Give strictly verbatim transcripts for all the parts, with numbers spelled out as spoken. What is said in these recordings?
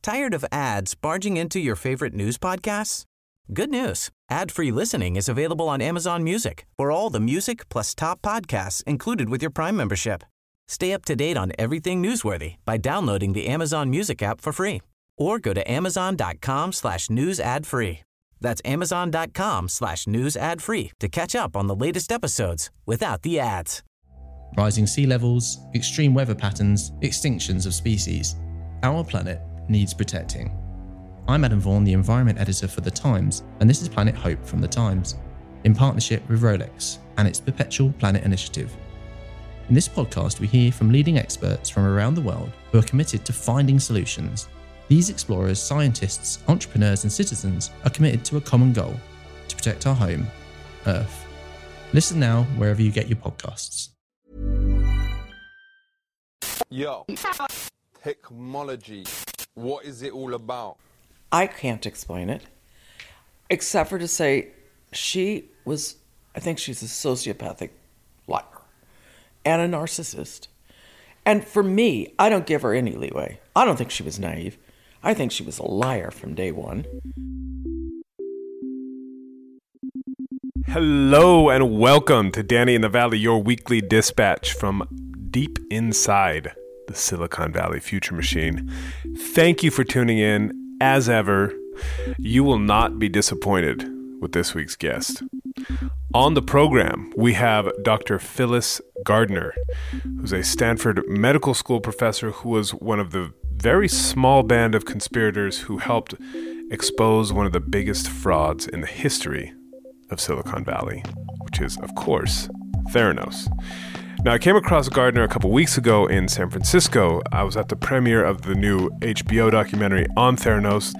Tired of ads barging into your favorite news podcasts? Good news. Ad-free listening is available on Amazon Music for all the music plus top podcasts included with your Prime membership. Stay up to date on everything newsworthy by downloading the Amazon Music app for free or go to amazon.com slash news ad free. That's amazon.com slash news ad free to catch up on the latest episodes without the ads. Rising sea levels, extreme weather patterns, extinctions of species. Our planet needs protecting. I'm Adam Vaughan, the environment editor for The Times, and this is Planet Hope from The Times, in partnership with Rolex and its Perpetual Planet Initiative. In this podcast, we hear from leading experts from around the world who are committed to finding solutions. These explorers, scientists, entrepreneurs, and citizens are committed to a common goal: to protect our home, Earth. Listen now wherever you get your podcasts. Yo, technology. What is it all about? I can't explain it, except for to say she was, I think she's a sociopathic liar and a narcissist. And for me, I don't give her any leeway. I don't think she was naive. I think she was a liar from day one. Hello and welcome to Danny in the Valley, your weekly dispatch from deep inside the Silicon Valley Future Machine. Thank you for tuning in. As ever, you will not be disappointed with this week's guest. On the program, we have Doctor Phyllis Gardner, who's a Stanford Medical School professor who was one of the very small band of conspirators who helped expose one of the biggest frauds in the history of Silicon Valley, which is, of course, Theranos. Now, I came across Gardner a couple weeks ago in San Francisco. I was at the premiere of the new H B O documentary on Theranos,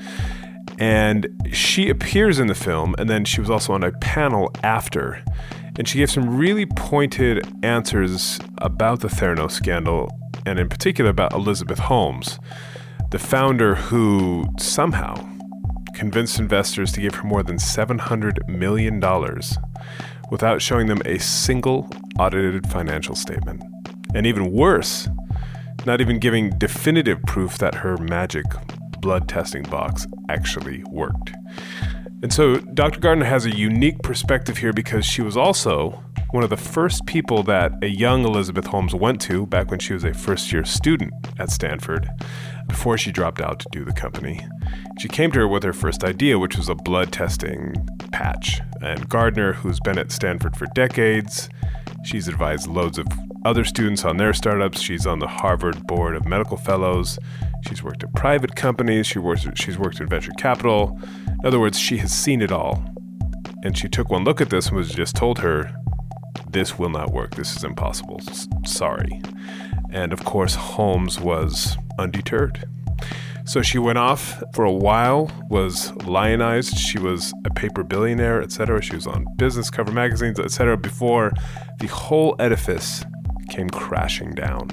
and she appears in the film, and then she was also on a panel after, and she gave some really pointed answers about the Theranos scandal, and in particular about Elizabeth Holmes, the founder who somehow convinced investors to give her more than seven hundred million dollars without showing them a single audited financial statement. And even worse, not even giving definitive proof that her magic blood testing box actually worked. And so Doctor Gardner has a unique perspective here because she was also one of the first people that a young Elizabeth Holmes went to back when she was a first-year student at Stanford, before she dropped out to do the company. She came to her with her first idea, which was a blood testing patch. And Gardner, who's been at Stanford for decades, she's advised loads of other students on their startups. She's on the Harvard Board of Medical Fellows. She's worked at private companies. She works, she's worked in venture capital. In other words, she has seen it all. And she took one look at this and was just told her, this will not work. This is impossible. S- sorry. And of course, Holmes was undeterred. So she went off for a while, was lionized. She was a paper billionaire, et cetera. She was on business cover magazines, et cetera, before the whole edifice came crashing down.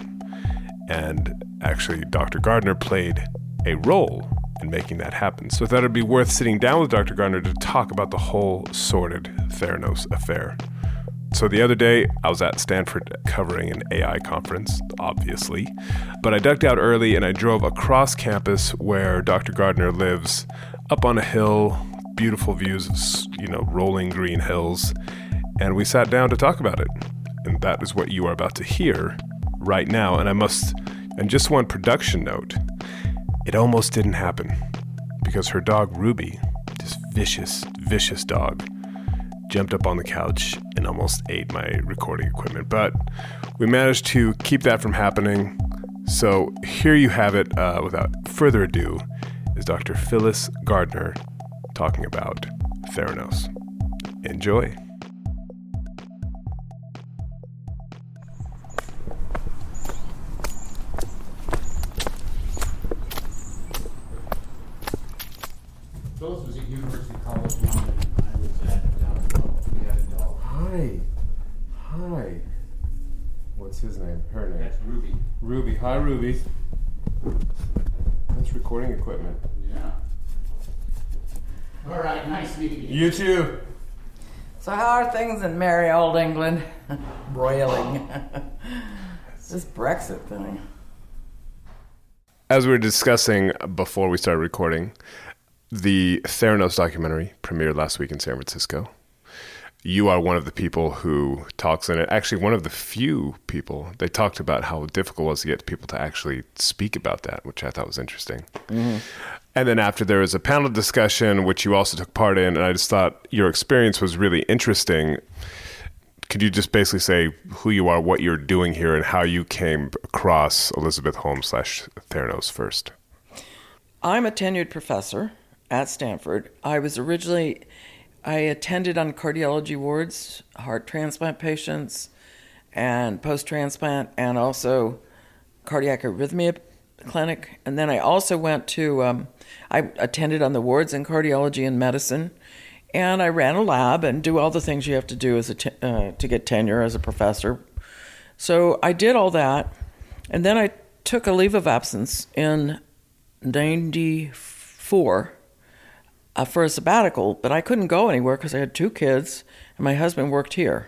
And actually, Doctor Gardner played a role in making that happen. So I thought it'd be worth sitting down with Doctor Gardner to talk about the whole sordid Theranos affair. So the other day, I was at Stanford covering an A I conference, obviously, but I ducked out early and I drove across campus where Doctor Gardner lives, up on a hill, beautiful views of, you know, rolling green hills, and we sat down to talk about it. And that is what you are about to hear right now. And I must, and just one production note, it almost didn't happen because her dog Ruby, this vicious, vicious dog, jumped up on the couch and almost ate my recording equipment. But we managed to keep that from happening. So here you have it. Uh, without further ado, is Doctor Phyllis Gardner talking about Theranos. Enjoy. Phyllis was at University College London. I was at Down. We had a dog. Hi. Hi. What's his name? Her name? That's Ruby. Ruby. Hi, Ruby. That's recording equipment. Yeah. All right, nice meeting you. You too. So how are things in merry old England? Broiling. This Brexit thing. as we were discussing before we started recording, the Theranos documentary premiered last week in San Francisco. You are one of the people who talks in it. Actually, one of the few people. They talked about how difficult it was to get people to actually speak about that, which I thought was interesting. Mm-hmm. And then after there was a panel discussion, which you also took part in, and I just thought your experience was really interesting. Could you just basically say who you are, what you're doing here, and how you came across Elizabeth Holmes slash Theranos first? I'm a tenured professor at Stanford. I was originally, I attended on cardiology wards, heart transplant patients, and post-transplant, and also cardiac arrhythmia clinic. And then I also went to, um, I attended on the wards in cardiology and medicine. And I ran a lab and do all the things you have to do as a te- uh, to get tenure as a professor. So I did all that. And then I took a leave of absence in ninety-four uh, for a sabbatical, but I couldn't go anywhere because I had two kids and my husband worked here.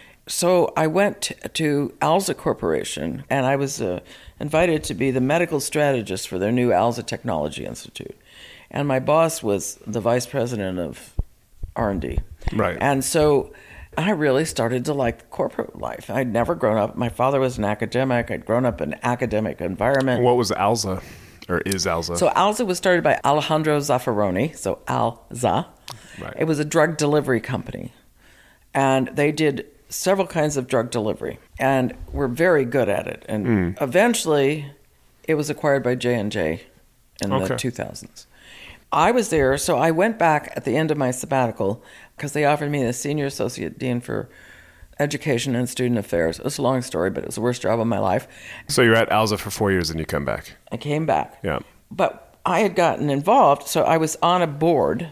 So I went to, to ALZA Corporation, and I was uh, invited to be the medical strategist for their new ALZA Technology Institute. And my boss was the vice president of R and D. Right. And so I really started to like corporate life. I'd never grown up. My father was an academic. I'd grown up in an academic environment. What was ALZA, or is ALZA? So ALZA was started by Alejandro Zaffaroni, so ALZA. Right. It was a drug delivery company. And they did several kinds of drug delivery and were very good at it. And mm. eventually it was acquired by J and J in okay. the two thousands. I was there, so I went back at the end of my sabbatical because they offered me the Senior Associate Dean for Education and Student Affairs. It was a long story, but it was the worst job of my life. So you're at ALZA for four years and you come back. I came back. Yeah. But I had gotten involved, so I was on a board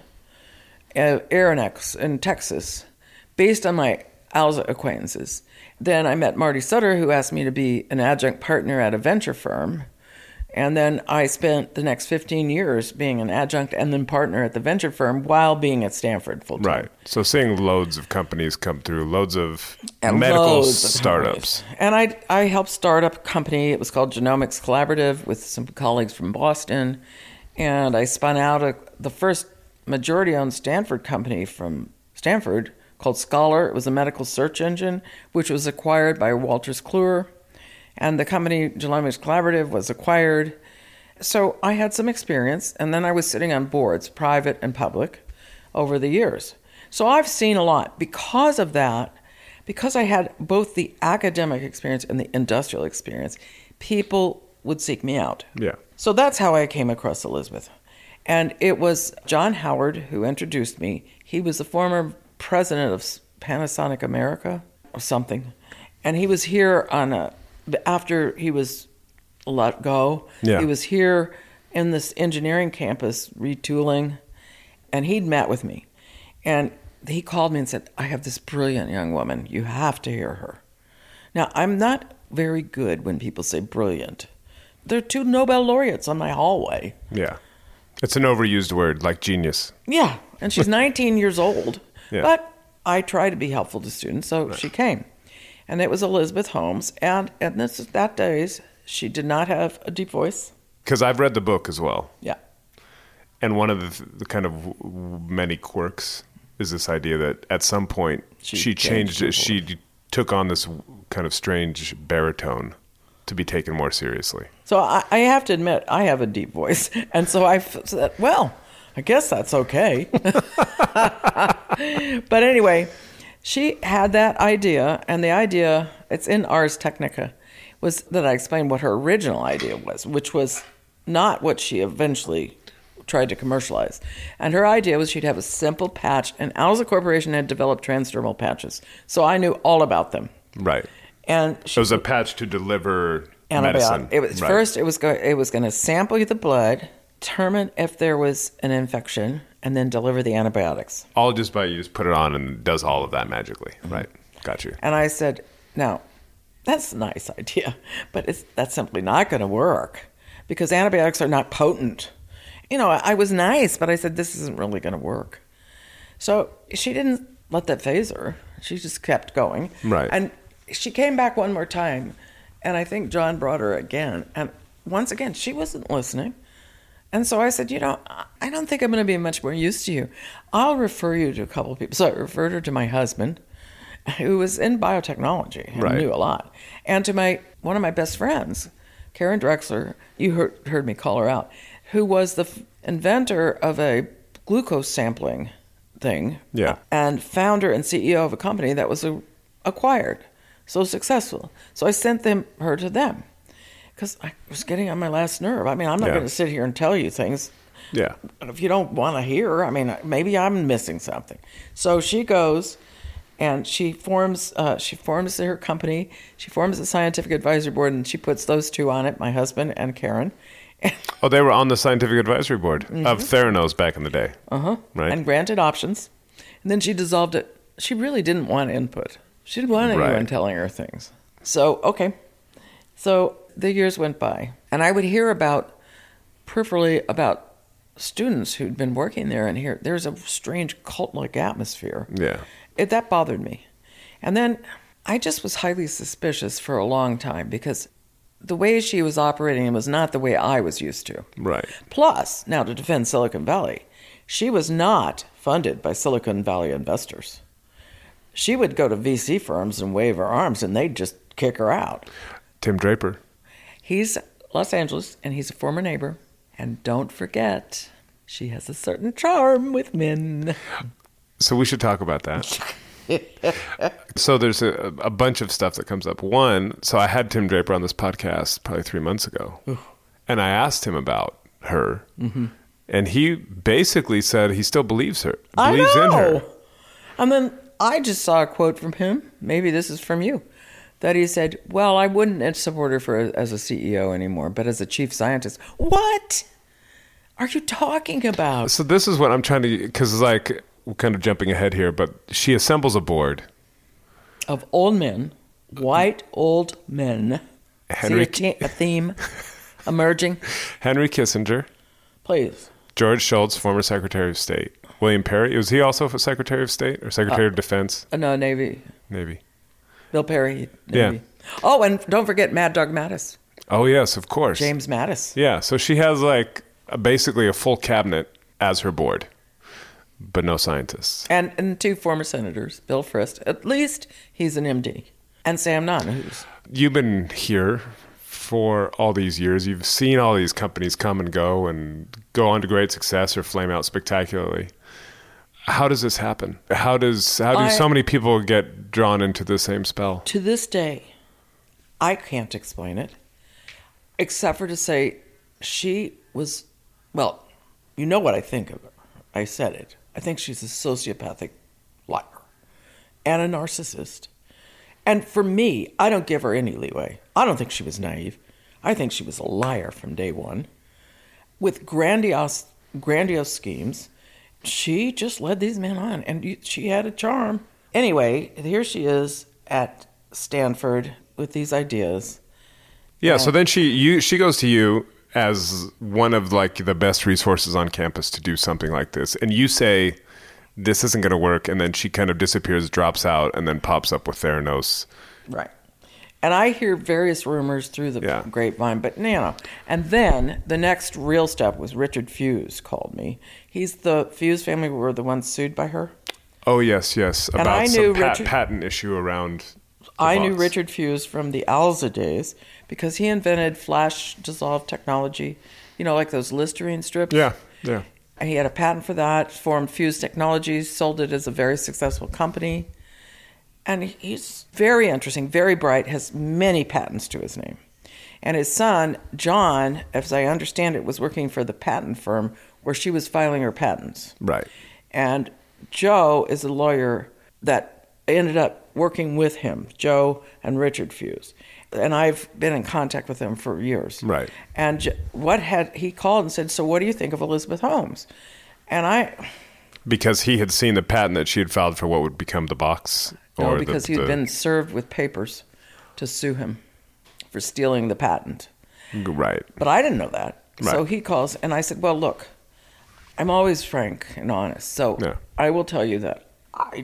at Aeronex in Texas based on my ALZA acquaintances. Then I met Marty Sutter, who asked me to be an adjunct partner at a venture firm. And then I spent the next fifteen years being an adjunct and then partner at the venture firm while being at Stanford full time. Right. So seeing loads of companies come through, loads of and medical loads startups. Of and I I helped start up a company. It was called Genomics Collaborative with some colleagues from Boston. And I spun out a, the first majority-owned Stanford company from Stanford called Scholar. It was a medical search engine, which was acquired by Wolters Kluwer. And the company Genomics Collaborative was acquired. So I had some experience, and then I was sitting on boards, private and public, over the years. So I've seen a lot. Because of that, because I had both the academic experience and the industrial experience, people would seek me out. Yeah. So that's how I came across Elizabeth. And it was John Howard who introduced me. He was the former president of Panasonic America or something. And he was here on a... After he was let go, yeah. he was here in this engineering campus retooling, and he'd met with me. And he called me and said, I have this brilliant young woman. You have to hear her. Now, I'm not very good when people say brilliant. There are two Nobel laureates on my hallway. Yeah. It's an overused word, like genius. Yeah, and she's nineteen years old. Yeah. But I try to be helpful to students, so right. she came. And it was Elizabeth Holmes. And in this, that days, she did not have a deep voice. Because I've read the book as well. Yeah. And one of the, the kind of many quirks is this idea that at some point she, she changed it. She took on this kind of strange baritone to be taken more seriously. So I, I have to admit, I have a deep voice. And so I said, well, I guess that's okay. But anyway... She had that idea, and the idea, it's in Ars Technica, was that I explained what her original idea was, which was not what she eventually tried to commercialize. And her idea was she'd have a simple patch, and ALZA Corporation had developed transdermal patches. So I knew all about them. Right. And she, it was a patch to deliver antibiotic. medicine. It was, right. First, it was, go, it was going to sample the blood, determine if there was an infection, and then deliver the antibiotics. All just by you just put it on and it does all of that magically. Mm-hmm. Right. Got you. And I said, now, that's a nice idea, but it's, that's simply not going to work because antibiotics are not potent. You know, I, I was nice, but I said, this isn't really going to work. So she didn't let that faze her. She just kept going. Right. And she came back one more time, and I think John brought her again. And once again, she wasn't listening. And so I said, you know, I don't think I'm going to be much more use to you. I'll refer you to a couple of people. So I referred her to my husband, who was in biotechnology and Right. knew a lot, and to my one of my best friends, Karen Drexler. You heard, heard me call her out, who was the f- inventor of a glucose sampling thing, Yeah. and founder and C E O of a company that was a, acquired, so successful. So I sent them her to them because I was getting on my last nerve. I mean, I'm not Yeah. going to sit here and tell you things. Yeah. But if you don't want to hear, I mean, maybe I'm missing something. So she goes and she forms uh, she forms her company. She forms a scientific advisory board, and she puts those two on it, my husband and Karen. Oh, they were on the scientific advisory board of Theranos back in the day. Uh-huh. Right. And granted options. And then she dissolved it. She really didn't want input. She didn't want anyone Right. telling her things. So, okay. So the years went by. And I would hear about, peripherally, about students who'd been working there, and here there's a strange cult-like atmosphere. Yeah. It, that bothered me. And then I just was highly suspicious for a long time because the way she was operating was not the way I was used to. Right. Plus, now to defend Silicon Valley, she was not funded by Silicon Valley investors. She would go to V C firms and wave her arms, and they'd just kick her out. Tim Draper. He's Los Angeles, and he's a former neighbor. And don't forget, she has a certain charm with men. So we should talk about that. So there's a, a bunch of stuff that comes up. One, so I had Tim Draper on this podcast probably three months ago, and I asked him about her, mm-hmm. and he basically said he still believes her, believes I know. in her. And then I just saw a quote from him. Maybe this is from you. That he said, well, I wouldn't support her for as a C E O anymore, but as a chief scientist. What are you talking about? So this is what I'm trying to, because like we're kind of jumping ahead here, but she assembles a board. Of old men, white old men. Henry- See a, te- a theme emerging? Henry Kissinger, Please. George Shultz, former Secretary of State, William Perry. Was he also a Secretary of State or Secretary Uh, of Defense? Uh, no, Navy. Maybe. Bill Perry. Yeah. Navy. Oh, and don't forget Mad Dog Mattis. Oh, yes, of course. James Mattis. Yeah, so she has like a, basically a full cabinet as her board, but no scientists. And, and two former senators, Bill Frist. At least he's an M D. And Sam Nunn, who's... You've been here for all these years. You've seen all these companies come and go and go on to great success or flame out spectacularly. How does this happen? How does how do I- so many people get drawn into the same spell? To this day, I can't explain it, except for to say she was, well, you know what I think of her. I said it. I think she's a sociopathic liar and a narcissist. And for me, I don't give her any leeway. I don't think she was naive. I think she was a liar from day one. With grandiose, grandiose schemes, she just led these men on, and you- she had a charm. Anyway, here she is at Stanford with these ideas. Yeah, so then she you she goes to you as one of like the best resources on campus to do something like this, and you say this isn't going to work, and then she kind of disappears, drops out, and then pops up with Theranos. Right. And I hear various rumors through the Yeah. grapevine, but you know. And then the next real step was Richard Fuse called me. He's the Fuse family were the ones sued by her. Oh yes, yes, And about I some knew pat- Richard- patent issue around. the I knew box. Richard Fuse from the Alza days because he invented flash dissolved technology, you know, like those Listerine strips. Yeah, yeah. He had a patent for that, formed Fuse Technologies, sold it as a very successful company. And he's very interesting, very bright, has many patents to his name. And his son, John, as I understand it, was working for the patent firm where she was filing her patents. Right. And Joe is a lawyer that ended up working with him, Joe and Richard Fuse. And I've been in contact with them for years. Right. And J- what had he called and said, so what do you think of Elizabeth Holmes? And I... Because he had seen the patent that she had filed for what would become the box. No, or because the, he'd the- been served with papers to sue him for stealing the patent. Right. But I didn't know that. So Right. he calls, and I said, well, look, I'm always frank and honest. So Yeah. I will tell you that I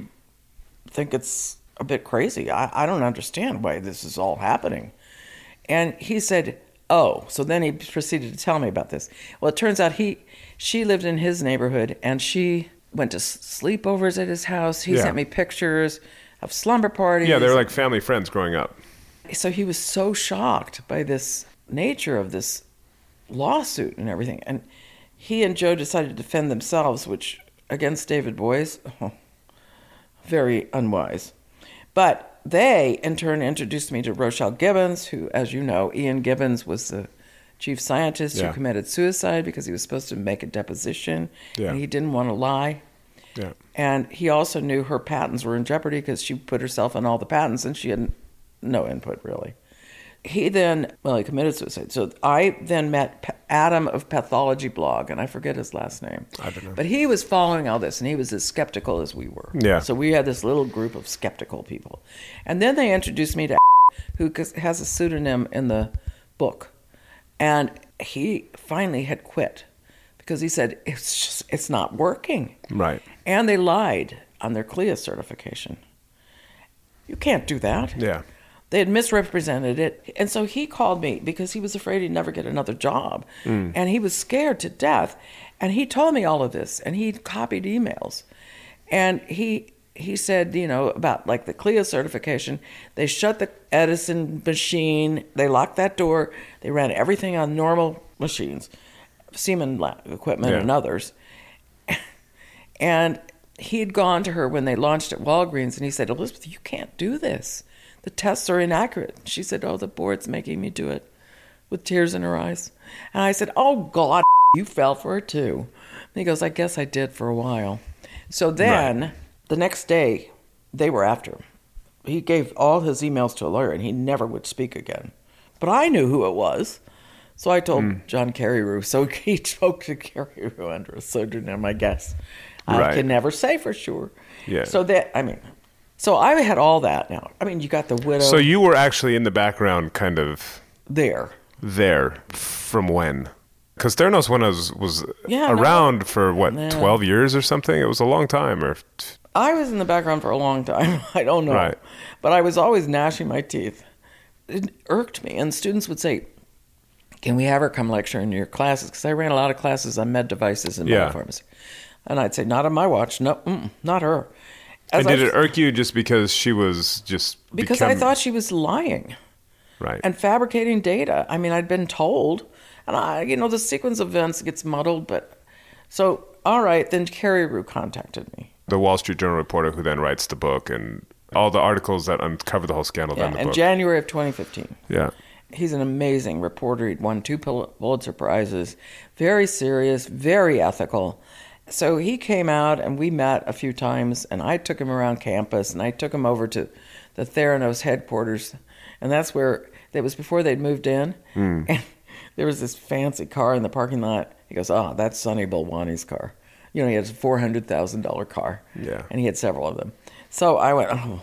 think it's a bit crazy. I, I don't understand why this is all happening. And he said, Oh, so then he proceeded to tell me about this. Well, it turns out he, she lived in his neighborhood, and she went to sleepovers at his house. He Yeah. sent me pictures of slumber parties. Yeah, they were like family friends growing up. So he was so shocked by this nature of this lawsuit and everything. And he and Joe decided to defend themselves, which, against David Boies, oh, very unwise. But they, in turn, introduced me to Rochelle Gibbons, who, as you know, Ian Gibbons was the chief scientist Yeah. who committed suicide because he was supposed to make a deposition, Yeah. and he didn't want to lie. Yeah. And he also knew her patents were in jeopardy because she put herself on all the patents and she had no input, really. He then, well, he committed suicide. So I then met P- Adam of Pathology Blog, and I forget his last name. I don't know. But he was following all this, and he was as skeptical as we were. Yeah. So we had this little group of skeptical people. And then they introduced me to who has a pseudonym in the book. And he finally had quit because he said, it's just, it's not working. Right. And they lied on their C L I A certification. You can't do that. Yeah. They had misrepresented it. And so he called me because he was afraid he'd never get another job. Mm. And he was scared to death. And he told me all of this. And he copied emails. And he he said, you know, about like the C L I A certification, they shut the Edison machine. They locked that door. They ran everything on normal machines, Siemens lab equipment Yeah. and others. And he'd gone to her when they launched at Walgreens, and he said, Elizabeth, you can't do this. The tests are inaccurate. She said, oh, the board's making me do it, with tears in her eyes. And I said, oh, God, you fell for it, too. And he goes, I guess I did for a while. So then, Right. the next day, they were after him. He gave all his emails to a lawyer, and he never would speak again. But I knew who it was. So I told Mm. John Carreyrou. So he spoke to Carreyrou under a pseudonym, I guess. I Right. can never say for sure. Yeah. So that, I mean, so I had all that now. I mean, you got the widow So you were actually in the background kind of there. there from when? Because Theranos when I was, was Yeah, no. around for, what, Yeah. twelve years or something? It was a long time. Or I was in the background for a long time. I don't know. Right. But I was always gnashing my teeth. It irked me. And students would say, can we have her come lecture in your classes? Because I ran a lot of classes on med devices and Yeah. biopharmacy. And I'd say, not on my watch. No, mm-mm, not her. and As did I- it irk you just because she was just Because become- I thought she was lying right? and fabricating data. I mean, I'd been told. And, I, you know, the sequence of events gets muddled. But so, all right, then Carreyrou contacted me. the Wall Street Journal reporter who then writes the book and all the articles that uncover the whole scandal. Yeah, in the in book. January of twenty fifteen. Yeah. He's an amazing reporter. He'd won two Pul- Pulitzer Prizes. Very serious, very ethical. So he came out and we met a few times, and I took him around campus, and I took him over to the Theranos headquarters. And that's where, it was before they'd moved in. Mm. And there was this fancy car in the parking lot. He goes, oh, that's Sonny Balwani's car. You know, he had a four hundred thousand dollars car. Yeah. And he had several of them. So I went, oh.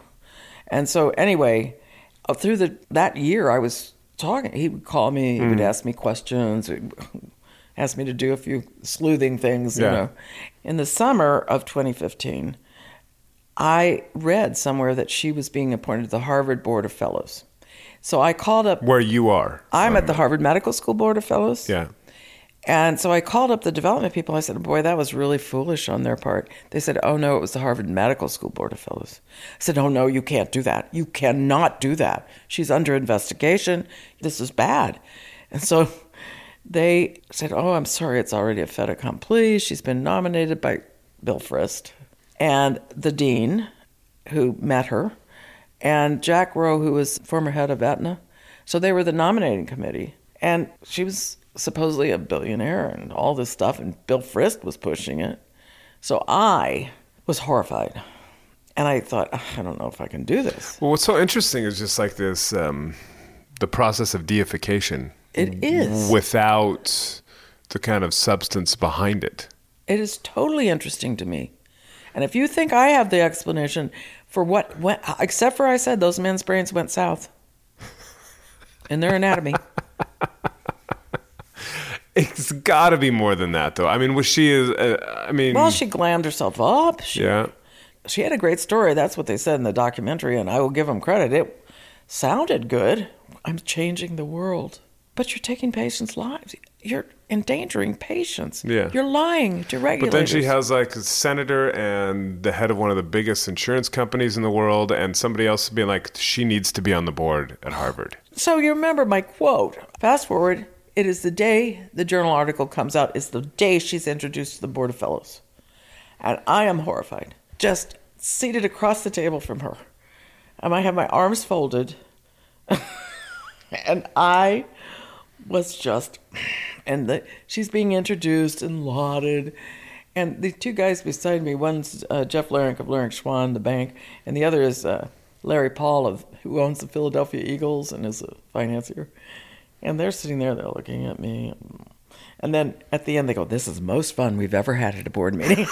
And so anyway, uh, through the that year I was talking. He would call me, he would ask me questions, he'd ask me to do a few sleuthing things, Yeah. you know. In the summer of twenty fifteen, I read somewhere that she was being appointed to the Harvard Board of Fellows. So I called up, Where you are. I'm at the Harvard Medical School Board of Fellows. Yeah. And so I called up the development people. I said, boy, that was really foolish on their part. They said, oh, no, it was the Harvard Medical School Board of Fellows. I said, oh, no, you can't do that. You cannot do that. She's under investigation. This is bad. And so they said, oh, I'm sorry, it's already a fait accompli. She's been nominated by Bill Frist and the dean who met her and Jack Rowe, who was former head of Aetna. So they were the nominating committee. And she was supposedly a billionaire and all this stuff, and Bill Frist was pushing it. So I was horrified. And I thought, I don't know if I can do this. Well, what's so interesting is just like this, um, the process of deification. It is. Without the kind of substance behind it. It is totally interesting to me. And if you think I have the explanation for what went, except for I said those men's brains went south in their anatomy. It's got to be more than that, though. I mean, was she? Is uh, I mean, Well, she glammed herself up. She, yeah. She had a great story. That's what they said in the documentary, and I will give them credit. It sounded good. I'm changing the world. but you're taking patients' lives. You're endangering patients. Yeah. You're lying to regulators. But then she has like a senator and the head of one of the biggest insurance companies in the world and somebody else being like, she needs to be on the board at Harvard. So you remember my quote. Fast forward, it is the day the journal article comes out. It's the day she's introduced to the Board of Fellows. And I am horrified, just seated across the table from her. And I have my arms folded. And I was just, and the, she's being introduced and lauded. And the two guys beside me, one's uh, Jeff Larink of Larink Schwann, the bank, and the other is uh, Larry Paul, of who owns the Philadelphia Eagles and is a financier. And they're sitting there, they're looking at me. And then at the end, they go, this is the most fun we've ever had at a board meeting.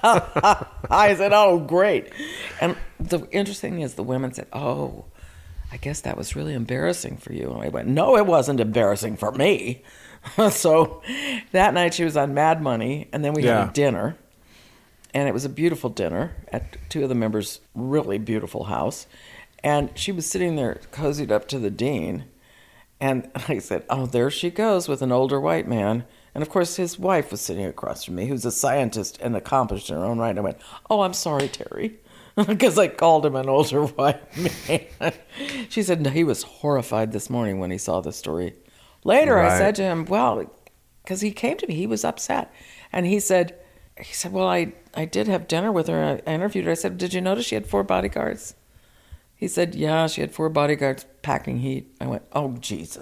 I said, oh, great. And the interesting thing is the women said, oh, I guess that was really embarrassing for you. And I went, no, it wasn't embarrassing for me. So that night she was on Mad Money, and then we Yeah. had a dinner. And it was a beautiful dinner at two of the members' really beautiful house. And she was sitting there cozied up to the dean. And I said, oh, there she goes with an older white man. And, of course, his wife was sitting across from me, who's a scientist and accomplished in her own right. And I went, oh, I'm sorry, Terry, because I called him an older white man. She said, no, he was horrified this morning when he saw the story. Later, Right. I said to him, well, because he came to me, he was upset. And he said, he said, well, I, I did have dinner with her. I interviewed her. I said, did you notice she had four bodyguards? He said, yeah, she had four bodyguards packing heat. I went, oh, Jesus.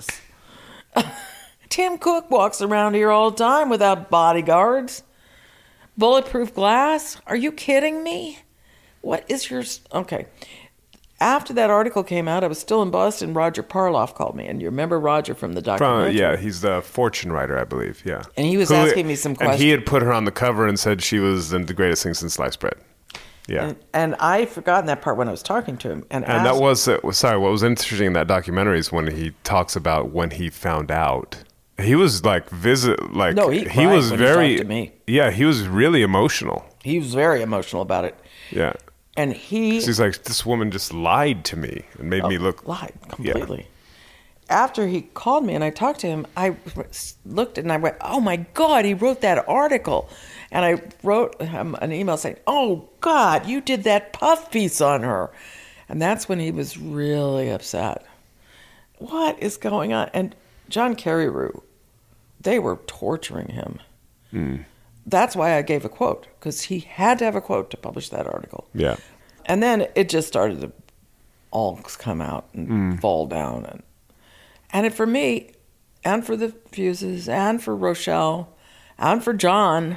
Tim Cook walks around here all the time without bodyguards. Bulletproof glass? Are you kidding me? What is your... Okay. After that article came out, I was still in Boston. Roger Parloff called me. And you remember Roger from the From, documentary? yeah, he's the fortune writer, I believe. Yeah. And he was Who- asking me some And questions. he had put her on the cover and said she was the the greatest thing since sliced bread. Yeah. And, and I had forgotten that part when I was talking to him. And, And that asked- was, uh, sorry, what was interesting in that documentary is when he talks about when he found out. He was like, visit, like, No, he cried was when he very, talked to me. yeah, he was really emotional. He was very emotional about it. Yeah. And he... He's like, this woman just lied to me and made me look. lied completely. After he called me and I talked to him, I looked and I went, oh my God, he wrote that article. And I wrote him an email saying, oh God, you did that puff piece on her. And that's when he was really upset. What is going on? And John Carreyrou, they were torturing him. Mm. That's why I gave a quote, because he had to have a quote to publish that article. Yeah. And then it just started to all come out and Mm. fall down. And and it, for me, and for the Fuses, and for Rochelle, and for John,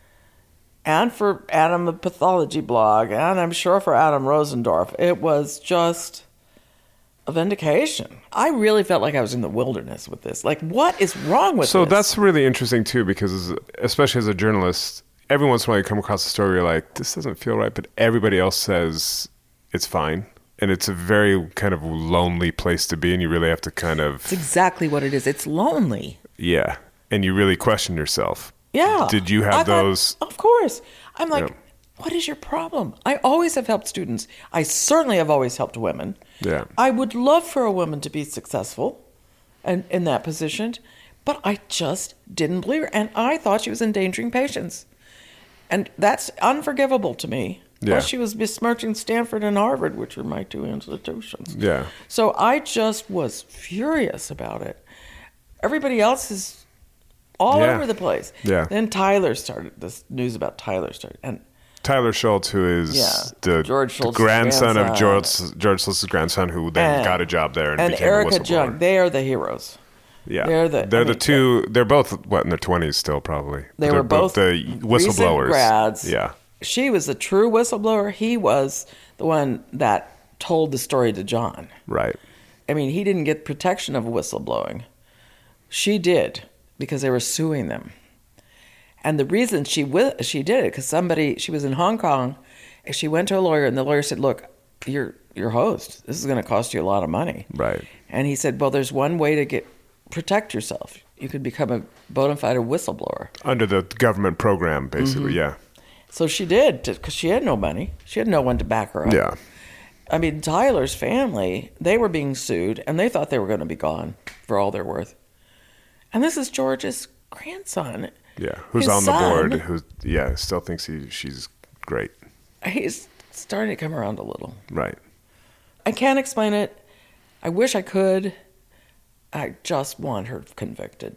and for Adam, the Pathology blog, and I'm sure for Adam Rosendorf, it was just a vindication. I really felt like I was in the wilderness with this. Like, what is wrong with So this? that's really interesting too, because especially as a journalist, every once in a while you come across a story where you're like, this doesn't feel right, but everybody else says it's fine. And it's a very kind of lonely place to be, and you really have to kind of... It's exactly what it is. It's lonely. Yeah. And you really question yourself. Yeah. Did you have I thought, those... Of course. I'm like, Yeah. what is your problem? I always have helped students. I certainly have always helped women. Yeah. I would love for a woman to be successful and in that position, but I just didn't believe her. And I thought she was endangering patients. And that's unforgivable to me. Yeah. Plus, she was besmirching Stanford and Harvard, which are my two institutions. Yeah. So I just was furious about it. Everybody else is all Yeah. over the place. Yeah. Then Tyler started, this news about Tyler started. And Tyler Schultz, who is Yeah. the, George the Schultz's grandson, grandson. of George, George Schultz's grandson, who then And- got a job there and, and became Erica a whistleblower. Jung, they are the heroes. Yeah, They're the- they're I the mean, two. They're both what in their twenties still, probably. They They're were both the whistleblowers. recent grads. Yeah, She was the true whistleblower. He was the one that told the story to John. right. I mean, he didn't get protection of whistleblowing. She did, because they were suing them. And the reason she wi- she did it, because somebody, she was in Hong Kong, and she went to a lawyer, and the lawyer said, look, you're your host. This is going to cost you a lot of money. Right. And he said, well, there's one way to get protect yourself. You could become a bona fide whistleblower. Under the government program, basically. Mm-hmm. Yeah, So she did, because she had no money. She had no one to back her up. yeah, I mean, Tyler's family, they were being sued, and they thought they were going to be gone for all they're worth. And this is George's grandson. Yeah, who's His on the son. board, who, yeah, still thinks he she's great. He's starting to come around a little. Right. I can't explain it. I wish I could. I just want her convicted.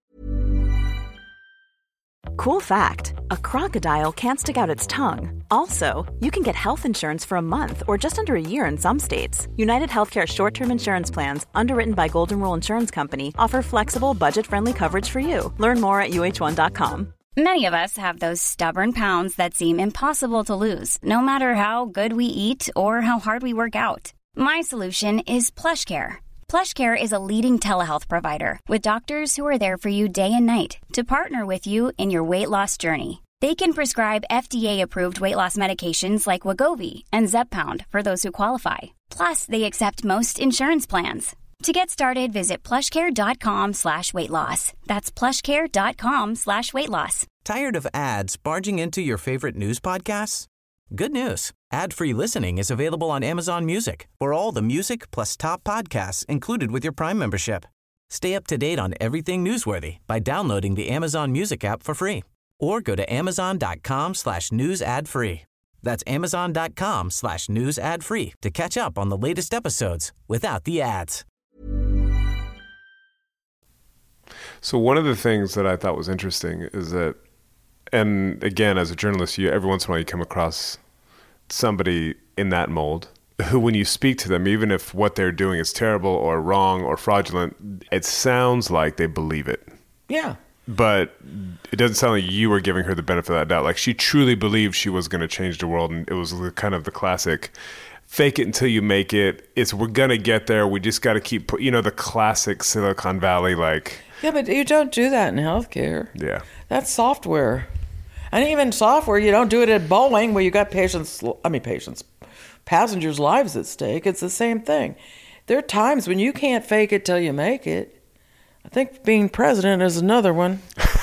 Cool fact, a crocodile can't stick out its tongue. Also, you can get health insurance for a month or just under a year in some states. United Healthcare short-term insurance plans, underwritten by Golden Rule Insurance Company, offer flexible, budget-friendly coverage for you. Learn more at U H one dot com. Many of us have those stubborn pounds that seem impossible to lose, no matter how good we eat or how hard we work out. My solution is PlushCare. PlushCare is a leading telehealth provider with doctors who are there for you day and night to partner with you in your weight loss journey. They can prescribe F D A-approved weight loss medications like Wegovy and Zepbound for those who qualify. Plus, they accept most insurance plans. To get started, visit plushcare.com slash weight loss. That's plushcare.com slash weight loss. Tired of ads barging into your favorite news podcasts? Good news. Ad-free listening is available on Amazon Music for all the music plus top podcasts included with your Prime membership. Stay up to date on everything newsworthy by downloading the Amazon Music app for free or go to amazon.com slash news ad free. That's amazon.com slash news ad free to catch up on the latest episodes without the ads. So one of the things that I thought was interesting is that, and again, as a journalist, you every once in a while you come across somebody in that mold who, when you speak to them, even if what they're doing is terrible or wrong or fraudulent, it sounds like they believe it. Yeah. But it doesn't sound like you were giving her the benefit of that doubt. Like she truly believed she was going to change the world, and it was kind of the classic fake it until you make it. It's we're going to get there. We just got to keep, you know, the classic Silicon Valley like. Yeah, but you don't do that in healthcare. Yeah. That's software. And even software, you don't do it at Boeing where you got patients, I mean patients, passengers' lives at stake. It's the same thing. There are times when you can't fake it till you make it. I think being president is another one.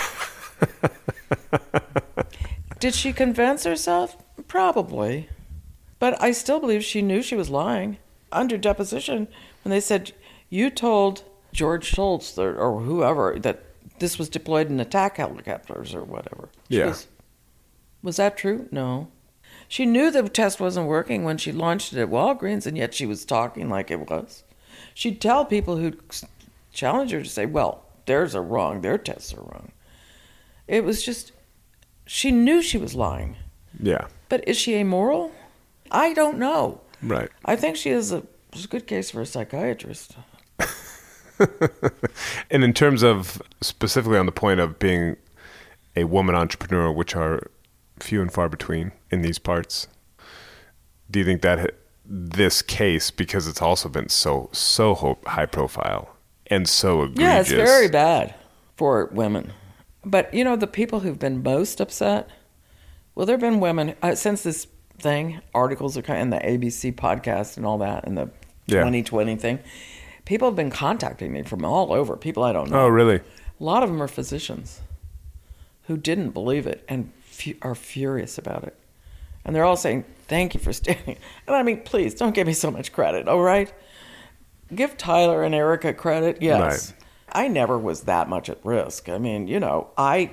Did she convince herself? Probably. But I still believe she knew she was lying. Under deposition, when they said, you told George Shultz or, or whoever that this was deployed in attack helicopters or whatever. She Yeah. Was, was that true? No. She knew the test wasn't working when she launched it at Walgreens, and yet she was talking like it was. She'd tell people who'd challenge her to say, well, theirs are wrong, their tests are wrong. It was just, she knew she was lying. Yeah. But is she amoral? I don't know. Right. I think she is a, it's a good case for a psychiatrist. And in terms of specifically on the point of being a woman entrepreneur, which are few and far between in these parts, do you think that this case, because it's also been so so high profile and so egregious? Yeah, it's very bad for women. But, you know, the people who've been most upset, well, there have been women, uh, since this thing, articles are kind of, and the A B C podcast and all that, and the Yeah. twenty twenty thing, people have been contacting me from all over, people I don't know. Oh, really? A lot of them are physicians who didn't believe it and fu- are furious about it. And they're all saying, thank you for standing. And I mean, please, don't give me so much credit, all right? Give Tyler and Erica credit, yes. Right. I never was that much at risk. I mean, you know, I...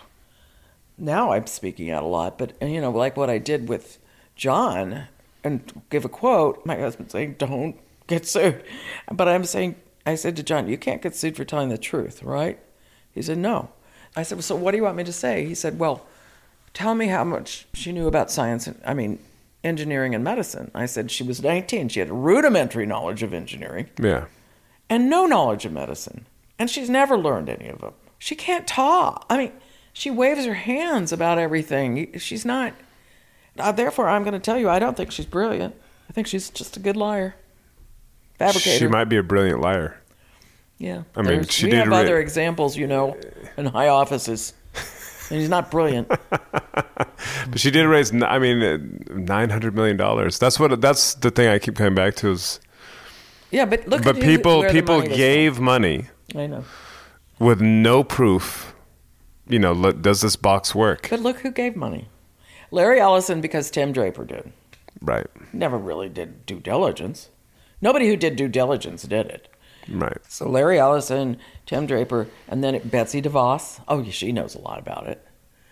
Now I'm speaking out a lot, but, you know, like what I did with John, and give a quote, my husband saying, don't get sued. But I'm saying, I said to John, you can't get sued for telling the truth, right? He said, no. I said, well, so what do you want me to say? He said, well, tell me how much she knew about science, and, I mean, engineering and medicine. I said, she was nineteen. She had rudimentary knowledge of engineering. Yeah. And no knowledge of medicine. And she's never learned any of them. She can't talk. I mean, she waves her hands about everything. She's not... Uh, therefore, I'm going to tell you, I don't think she's brilliant. I think she's just a good liar. Fabricator. She might be a brilliant liar. Yeah. I mean, There's- she we did have re- other examples, you know, in high offices. And he's not brilliant. But she did raise, I mean, nine hundred million dollars. That's what. That's the thing I keep coming back to is. Yeah, but look But at people, who, where the people money was gave money from. I know. with no proof. You know, let, does this box work? But look who gave money. Larry Ellison, because Tim Draper did. Right. Never really did due diligence. Nobody who did due diligence did it. Right. So Larry Ellison, Tim Draper, and then Betsy DeVos. Oh, she knows a lot about it.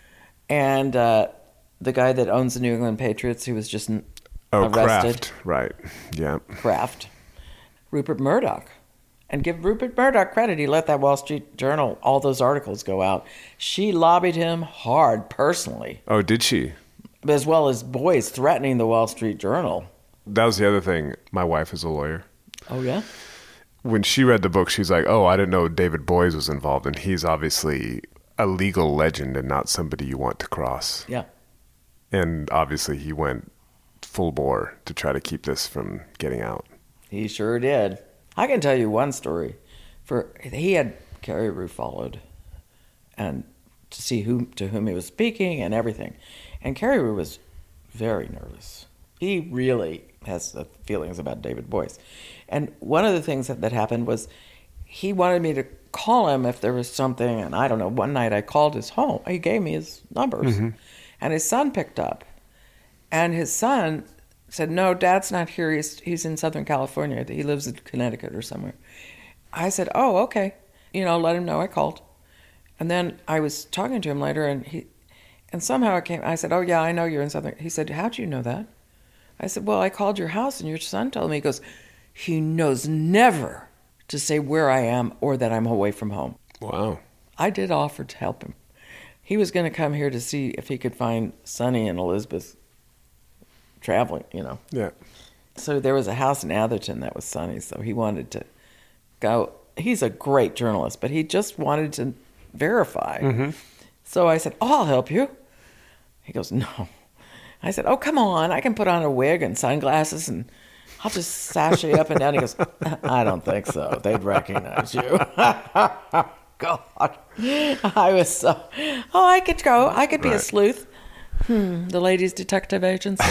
And uh, the guy that owns the New England Patriots, who was just oh, arrested. Kraft. Right. Yeah. Kraft. Rupert Murdoch. And give Rupert Murdoch credit. He let that Wall Street Journal, all those articles go out. She lobbied him hard personally. Oh, did she? As well as boys threatening the Wall Street Journal. That was the other thing. My wife is a lawyer. Oh, yeah? When she read the book, she's like, oh, I didn't know David Boies was involved. And he's obviously a legal legend and not somebody you want to cross. Yeah. And obviously he went full bore to try to keep this from getting out. He sure did. I can tell you one story. For he had Caribou followed, and to see whom to whom he was speaking and everything. And Caribou was very nervous. He really has the feelings about David Boies. And one of the things that, that happened was he wanted me to call him if there was something. And I don't know, one night I called his home. He gave me his numbers. Mm-hmm. And his son picked up. And his son said, no, Dad's not here. He's, he's in Southern California. He lives in Connecticut or somewhere. I said, oh, okay. You know, let him know I called. And then I was talking to him later, and he, and somehow it came, I said, oh, yeah, I know you're in Southern. He said, how'd you know that? I said, well, I called your house, and your son told me. He goes, he knows never to say where I am or that I'm away from home. Wow. I did offer to help him. He was going to come here to see if he could find Sonny and Elizabeth traveling, you know. Yeah. So there was a house in Atherton that was Sonny's, so he wanted to go. He's a great journalist, but he just wanted to verify. Mm-hmm. So I said, oh, I'll help you. He goes, no. I said, oh, come on. I can put on a wig and sunglasses and I'll just sashay up and down. He goes, I don't think so. They'd recognize you. God. I was so, oh, I could go. I could be right. a sleuth. Hmm, the ladies' detective agency.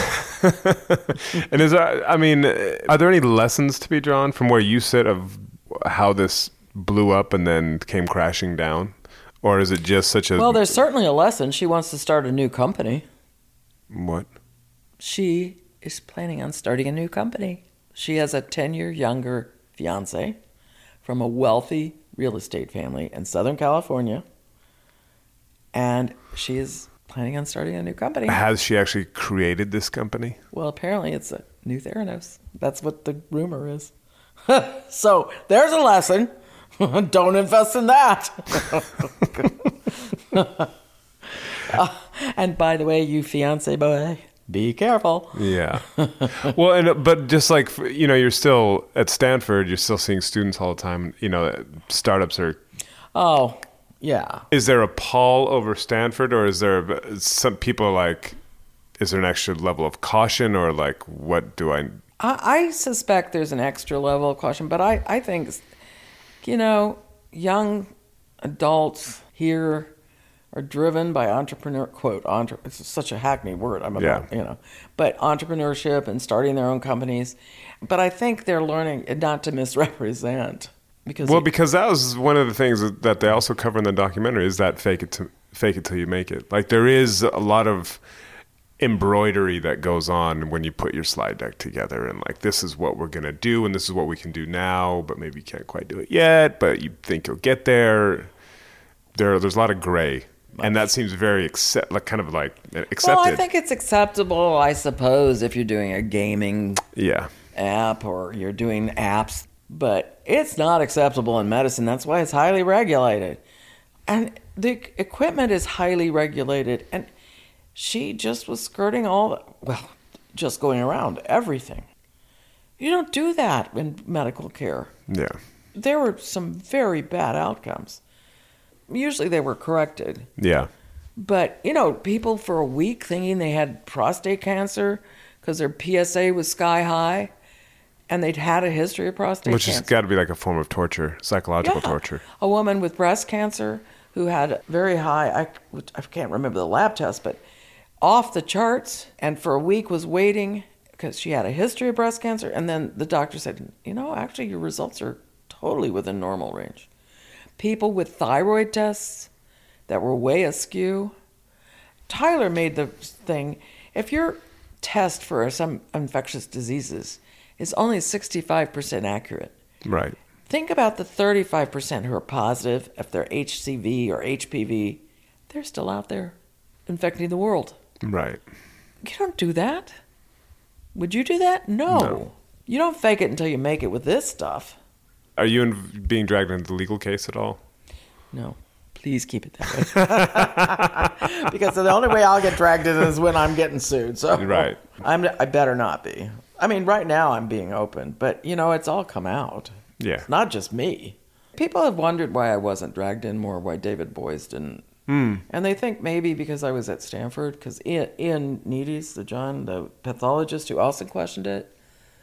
And is there, I mean, are there any lessons to be drawn from where you sit of how this blew up and then came crashing down? Or is it just such a... Well, there's certainly a lesson. She wants to start a new company. What? She is planning on starting a new company. She has a ten-year younger fiancé from a wealthy real estate family in Southern California. And she is planning on starting a new company. Has she actually created this company? Well, apparently it's a new Theranos. That's what the rumor is. So there's a lesson. Don't invest in that. uh, and by the way, you fiancé boy, be careful. Yeah. Well, and but just like, you know, you're still at Stanford, you're still seeing students all the time. You know, startups are... Oh, yeah. Is there a pall over Stanford, or is there some people are like, is there an extra level of caution, or like, what do I... I, I suspect there's an extra level of caution, but I, I think, you know, young adults here are driven by entrepreneur, quote, entre, it's such a hackneyed word, I'm about, yeah. you know, but entrepreneurship and starting their own companies. But I think they're learning not to misrepresent. Because well, it, because that was one of the things that they also cover in the documentary is that fake it to fake it till you make it. Like there is a lot of embroidery that goes on when you put your slide deck together, and like, this is what we're going to do, and this is what we can do now, but maybe you can't quite do it yet, but you think you'll get there. There, there's a lot of gray, and that seems very accept, like kind of like accepted. Well, I think it's acceptable, I suppose, if you're doing a gaming yeah. app or you're doing apps, but it's not acceptable in medicine. That's why it's highly regulated. And the equipment is highly regulated, and she just was skirting all the, well, just going around everything. You don't do that in medical care. Yeah. There were some very bad outcomes. Usually they were corrected. Yeah. But, you know, people for a week thinking they had prostate cancer because their P S A was sky high and they'd had a history of prostate Which cancer. Which has got to be like a form of torture, psychological yeah. torture. A woman with breast cancer who had very high, I, I can't remember the lab test, but off the charts, and for a week was waiting because she had a history of breast cancer. And then the doctor said, you know, actually your results are totally within normal range. People with thyroid tests that were way askew. Tyler made the thing, if your test for some infectious diseases is only sixty-five percent accurate. Right. Think about the thirty-five percent who are positive, if they're H C V or H P V, they're still out there infecting the world. Right. You don't do that. Would you do that? No. no. You don't fake it until you make it with this stuff. Are you in, being dragged into the legal case at all? No. Please keep it that way. Because the only way I'll get dragged in is when I'm getting sued. So right. I'm, I better not be. I mean, right now I'm being open, but, you know, it's all come out. Yeah. It's not just me. People have wondered why I wasn't dragged in more, why David Boies didn't. Mm. And they think maybe because I was at Stanford, because Ian, Ian Needys, the John, the pathologist who also questioned it,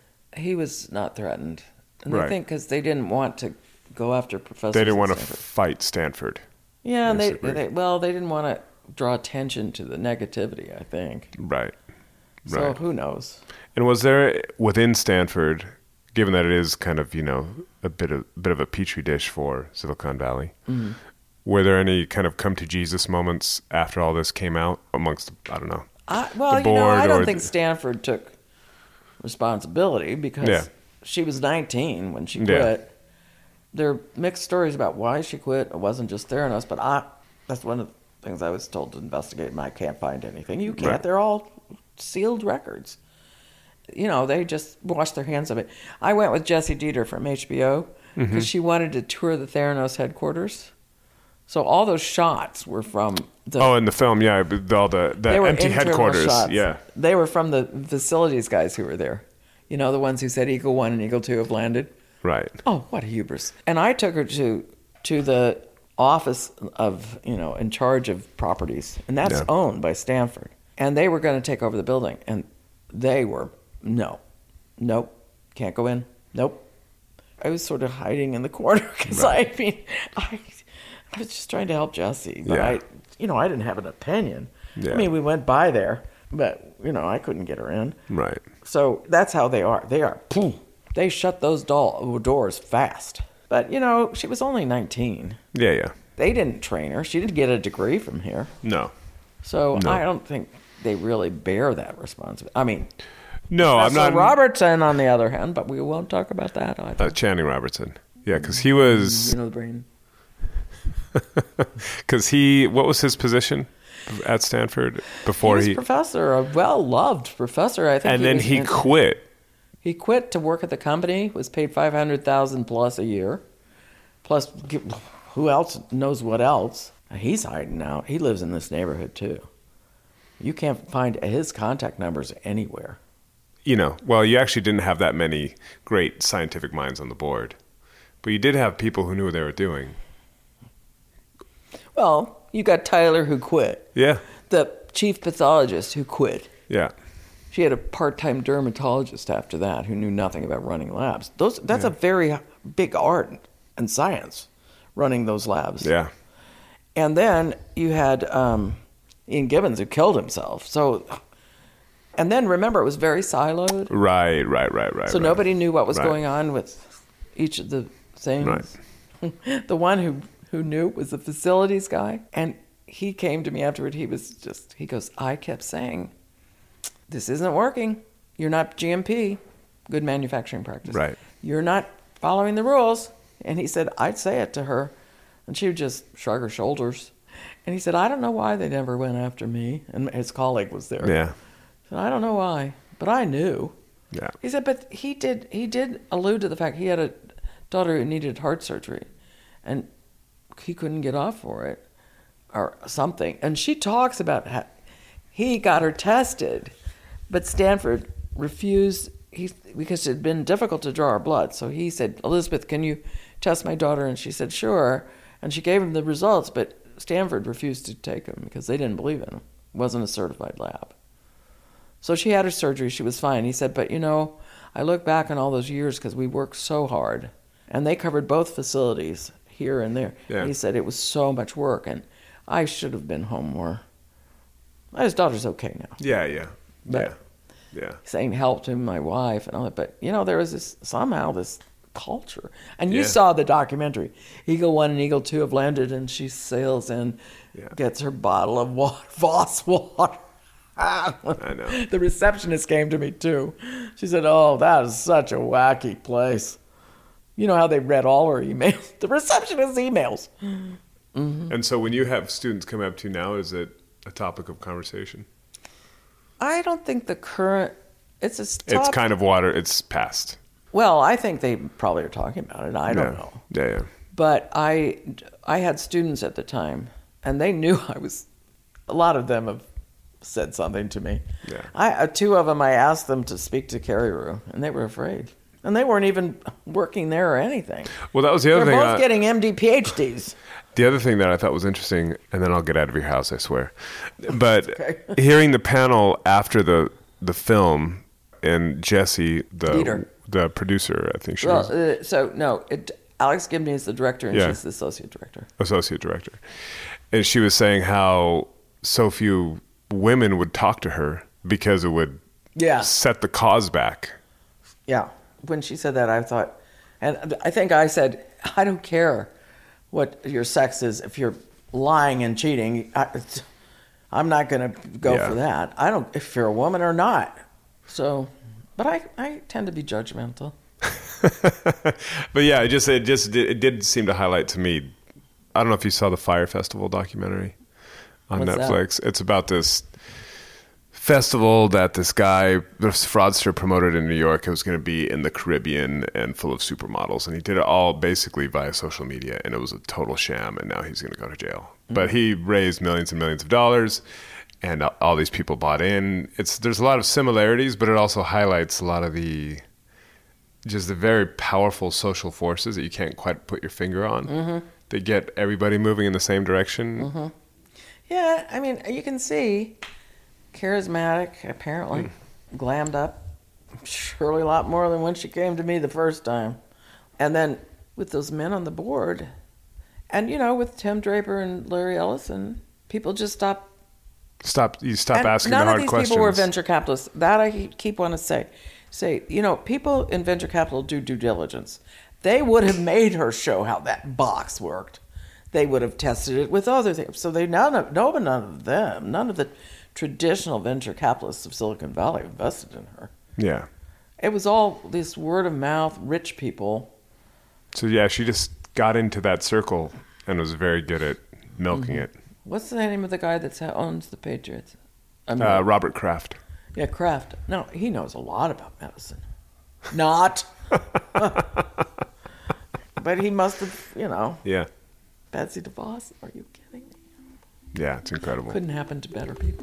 he was not threatened. And right. they think because they didn't want to go after professors. They didn't want Stanford. to fight Stanford. Yeah, and they, they, well, they didn't want to draw attention to the negativity, I think. Right. So right. who knows? And was there, within Stanford, given that it is kind of, you know, a bit of, bit of a petri dish for Silicon Valley, mm-hmm. were there any kind of come to Jesus moments after all this came out amongst, I don't know, I, well, the board? You know, I don't or think the, Stanford took responsibility because yeah. she was nineteen when she quit. Yeah. There are mixed stories about why she quit. It wasn't just Theranos, but I, that's one of the things I was told to investigate, and I can't find anything. You can't. Right. They're all sealed records. You know, they just wash their hands of it. I went with Jessie Dieter from H B O because mm-hmm. she wanted to tour the Theranos headquarters. So all those shots were from the... Oh, in the film, yeah. All the, the empty headquarters. Shots. Yeah. They were from the facilities guys who were there. You know, the ones who said Eagle One and Eagle Two have landed. Right. Oh, what a hubris. And I took her to to the office of, you know, in charge of properties. And that's yeah. owned by Stanford. And they were going to take over the building. And they were, no, nope, can't go in, nope. I was sort of hiding in the corner because right. I mean, I, I was just trying to help Jessie. But yeah. I, you know, I didn't have an opinion. Yeah. I mean, we went by there, but, you know, I couldn't get her in. Right. So that's how they are. They are, poof. They shut those doll- doors fast. But, you know, she was only nineteen. Yeah, yeah. They didn't train her. She didn't get a degree from here. No. So no. I don't think they really bear that responsibility. I mean, no, I'm not. Robertson, on the other hand, but we won't talk about that either. Uh, Channing Robertson. Yeah, because he was... You know the brain. Because he... What was his position at Stanford before he... He was a professor, a well-loved professor, I think. And he then he in, quit. He quit to work at the company, was paid five hundred thousand dollars plus a year. Plus, who else knows what else? He's hiding out. He lives in this neighborhood, too. You can't find his contact numbers anywhere. You know, well, you actually didn't have that many great scientific minds on the board. But you did have people who knew what they were doing. Well, you got Tyler who quit. Yeah. The chief pathologist who quit. Yeah. She had a part-time dermatologist after that who knew nothing about running labs. Those That's yeah. a very big art and science, running those labs. Yeah. And then you had um, Ian Gibbons who killed himself. So, and then remember, it was very siloed. Right, right, right, right. So right. nobody knew what was right. going on with each of the things. Right. The one who, who knew was the facilities guy. And he came to me afterward. He was just, he goes, I kept saying, this isn't working. You're not G M P, good manufacturing practice. Right. You're not following the rules. And he said, I'd say it to her. And she would just shrug her shoulders. And he said, I don't know why they never went after me. And his colleague was there. Yeah. He said, I don't know why, but I knew. Yeah. He said, but he did he did allude to the fact he had a daughter who needed heart surgery. And he couldn't get off for it or something. And she talks about how he got her tested, but Stanford refused he, because it had been difficult to draw her blood. So he said, Elizabeth, can you test my daughter? And she said, sure. And she gave him the results, but Stanford refused to take them because they didn't believe in him. It wasn't a certified lab. So she had her surgery. She was fine. He said, but, you know, I look back on all those years because we worked so hard. And they covered both facilities here and there. Yeah. And he said it was so much work, and I should have been home more. His daughter's okay now. Yeah, yeah, but yeah, yeah. Saying help to my wife and all that. But, you know, there was this somehow this culture. And you yeah. saw the documentary. Eagle One and Eagle Two have landed, and she sails in, yeah. gets her bottle of water, Voss water. I know. The receptionist came to me, too. She said, oh, that is such a wacky place. You know how they read all her emails? The receptionist's emails. Mm-hmm. And so when you have students come up to you now, is it a topic of conversation? I don't think the current, it's a top, It's kind of water, it's past. Well, I think they probably are talking about it. I don't yeah. know. Yeah, yeah. But I, I had students at the time, and they knew I was, a lot of them have said something to me. Yeah. I, uh, two of them, I asked them to speak to Carrie Rue, and they were afraid. And they weren't even working there or anything. Well, that was the other They're thing. both I, getting M D, P H Ds. The other thing that I thought was interesting, and then I'll get out of your house, I swear. But hearing the panel after the the film, and Jesse, the Peter. the producer, I think she Well, was uh, so no, it, Alex Gibney is the director, and Yeah. she's the associate director. associate director, and she was saying how so few women would talk to her because it would Yeah. set the cause back. Yeah. When she said that, I thought, and I think I said, I don't care what your sex is. If you're lying and cheating, I, I'm not going to go Yeah. for that. I don't, if you're a woman or not. So, but I, I tend to be judgmental. But yeah, it just it just did, it did seem to highlight to me. I don't know if you saw the Fire Festival documentary on What's Netflix. that? It's about this festival that this guy, this fraudster, promoted in New York. It was going to be in the Caribbean and full of supermodels, and he did it all basically via social media, and it was a total sham. And now he's going to go to jail. Mm-hmm. But he raised millions and millions of dollars, and all these people bought in. It's there's a lot of similarities, but it also highlights a lot of the just the very powerful social forces that you can't quite put your finger on. Mm-hmm. They get everybody moving in the same direction. Mm-hmm. Yeah, I mean, you can see charismatic, apparently, mm. glammed up, surely a lot more than when she came to me the first time. And then with those men on the board, and, you know, with Tim Draper and Larry Ellison, people just stop. Stop, you stop and asking the hard None of these questions. people were venture capitalists. That I keep wanting to say. Say, you know, people in venture capital do due diligence. They would have made her show how that box worked. They would have tested it with other things. So they none of, no, but none of them, none of the traditional venture capitalists of Silicon Valley invested in her. Yeah. It was all this word of mouth, rich people. So yeah, she just got into that circle and was very good at milking Mm-hmm. it. What's the name of the guy that owns the Patriots? I mean, Uh, Robert Kraft. Yeah, Kraft. No, he knows a lot about medicine. Not. But he must have, you know. Yeah. Betsy DeVos? Are you kidding me? Yeah, it's incredible. Couldn't happen to better people.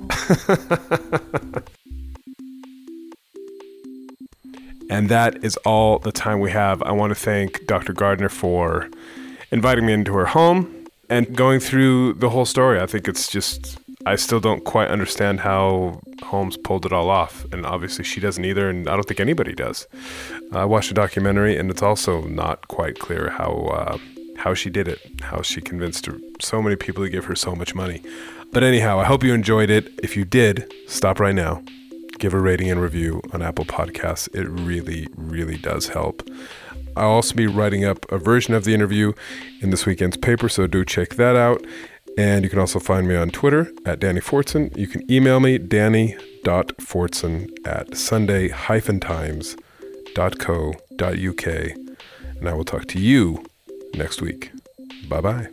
And that is all the time we have. I want to thank Doctor Gardner for inviting me into her home and going through the whole story. I think it's just, I still don't quite understand how Holmes pulled it all off. And obviously she doesn't either, and I don't think anybody does. I watched the documentary, and it's also not quite clear how uh, how she did it, how she convinced so many people to give her so much money. But anyhow, I hope you enjoyed it. If you did, stop right now. Give a rating and review on Apple Podcasts. It really, really does help. I'll also be writing up a version of the interview in this weekend's paper, so do check that out. And you can also find me on Twitter at Danny Fortson. You can email me, danny dot fortson at sunday dash times dot co dot uk. And I will talk to you next week. Bye-bye.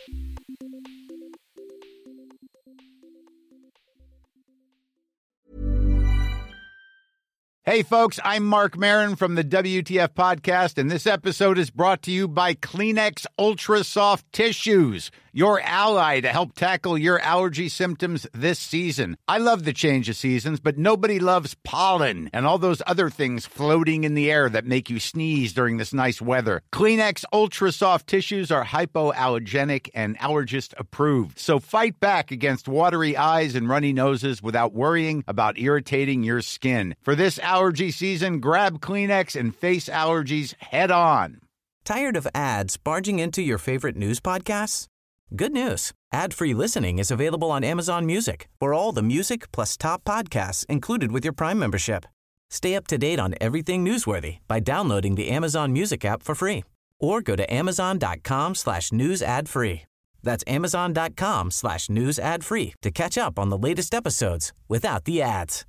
Hey, folks, I'm Mark Maron from the W T F Podcast, and this episode is brought to you by Kleenex Ultra Soft Tissues, your ally to help tackle your allergy symptoms this season. I love the change of seasons, but nobody loves pollen and all those other things floating in the air that make you sneeze during this nice weather. Kleenex Ultra Soft Tissues are hypoallergenic and allergist approved, so fight back against watery eyes and runny noses without worrying about irritating your skin. For this allergy season, grab Kleenex and face allergies head on. Tired of ads barging into your favorite news podcasts? Good news. Ad-free listening is available on Amazon Music for all the music plus top podcasts included with your Prime membership. Stay up to date on everything newsworthy by downloading the Amazon Music app for free or go to amazon.com slash news ad free. That's amazon.com slash news ad free to catch up on the latest episodes without the ads.